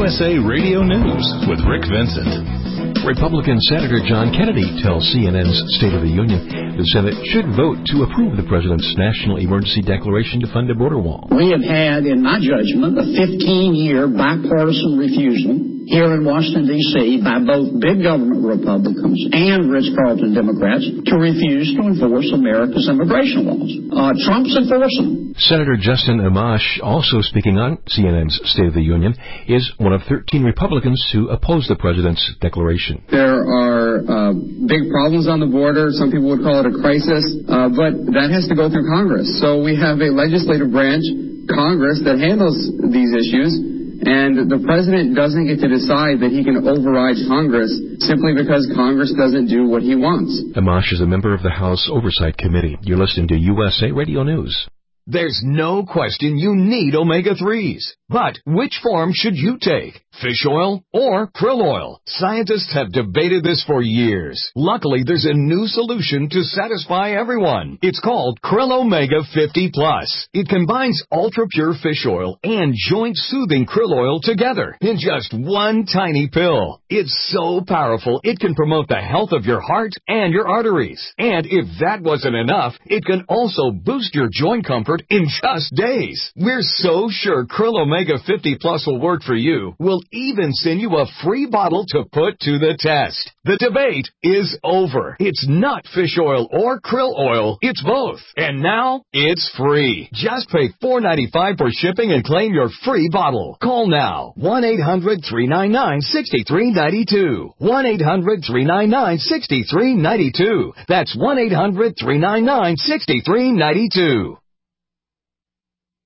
USA Radio News with Rick Vincent. Republican Senator John Kennedy tells CNN's State of the Union the Senate should vote to approve the president's national emergency declaration to fund a border wall. We have had, in my judgment, a 15-year bipartisan refusal here in Washington, D.C. by both big government Republicans and Ritz-Carlton Democrats to refuse to enforce America's immigration laws. Trump's enforcing. Senator Justin Amash, also speaking on CNN's State of the Union, is one of 13 Republicans who oppose the president's declaration. There are big problems on the border. Some people would call it a crisis, but that has to go through Congress. So we have a legislative branch, Congress, that handles these issues. And the president doesn't get to decide that he can override Congress simply because Congress doesn't do what he wants. Amash is a member of the House Oversight Committee. You're listening to USA Radio News. There's no question you need omega-3s. But which form should you take? Fish oil or krill oil? Scientists have debated this for years. Luckily, there's a new solution to satisfy everyone. It's called Krill Omega 50 Plus. It combines ultra-pure fish oil and joint-soothing krill oil together in just one tiny pill. It's so powerful, it can promote the health of your heart and your arteries. And if that wasn't enough, it can also boost your joint comfort in just days. We're so sure Krill Omega 50 Plus will work for you. We'll even send you a free bottle to put to the test. The debate is over. It's not fish oil or krill oil. It's both. And now it's free. Just pay $4.95 for shipping and claim your free bottle. Call now. 1-800-399-6392. 1-800-399-6392. That's 1-800-399-6392.